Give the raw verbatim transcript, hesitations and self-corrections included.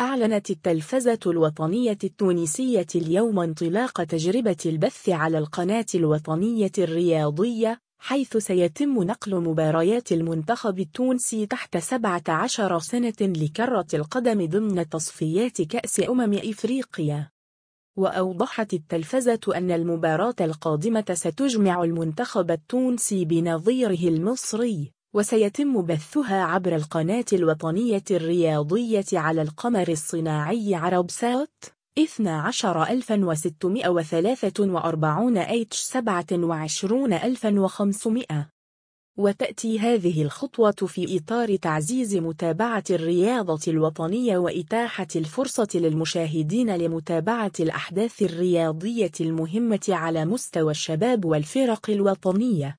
أعلنت التلفزة الوطنية التونسية اليوم انطلاق تجربة البث على القناة الوطنية الرياضية، حيث سيتم نقل مباريات المنتخب التونسي تحت سبعة عشر سنة لكرة القدم ضمن تصفيات كأس أمم إفريقيا. وأوضحت التلفزة أن المباراة القادمة ستجمع المنتخب التونسي بنظيره المصري، وسيتم بثها عبر القناة الوطنية الرياضية على القمر الصناعي عربسات اثنا عشر ألف وستمائة وثلاثة وأربعين إتش سبعة وعشرين ألف وخمسمائة. وتأتي هذه الخطوة في إطار تعزيز متابعة الرياضة الوطنية وإتاحة الفرصة للمشاهدين لمتابعة الأحداث الرياضية المهمة على مستوى الشباب والفرق الوطنية.